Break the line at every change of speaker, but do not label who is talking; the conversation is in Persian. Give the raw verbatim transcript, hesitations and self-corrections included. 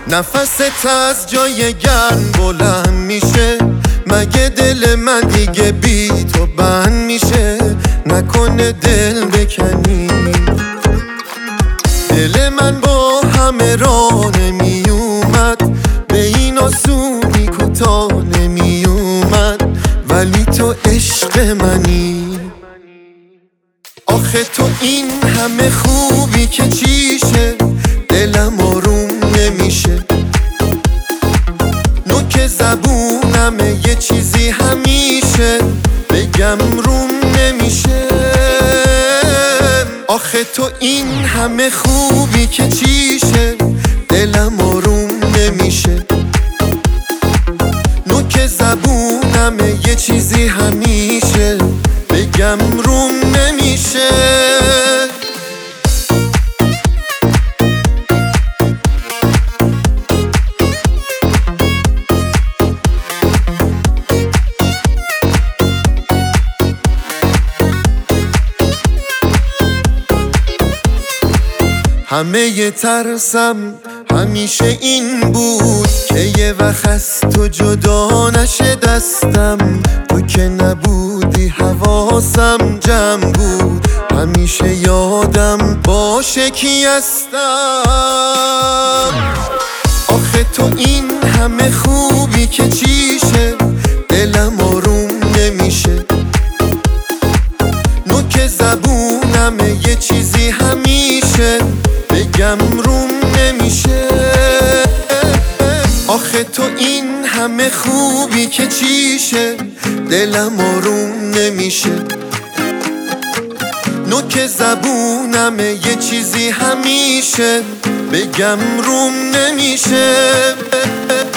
نفست از جای گرم بلند میشه، مگه دل من دیگه بی تو بند میشه؟ نکنه دل بکنی. دل من با همه راه نمی اومد، به این آسونی کوتاه نمی اومد، ولی تو عشق منی. آخه تو این همه خوبی که چیشه، دلم آروم نمیشه. نوک زبونمه یه چیزی همیشه، بگم روم نمیشه. آخه تو این همه خوبی که چیشه، دلم آروم نمیشه. نوک زبونمه یه چیزی همیشه، بگم روم نمیشه. همه ی ترسم همیشه این بود که یه وقت از تو جدا نشه دستم. تو که نبودی حواسم جمع بود، همیشه یادم باشه کی هستم. آخه تو این همه خوبی که چیشه، دلم آروم نمیشه. نوک زبونمه یه چیزی همیشه، بگم روم نمیشه. آخه تو این همه خوبی که چیشه، دلم آروم نمیشه. نوک زبونمه یه چیزی همیشه، بگم روم نمیشه.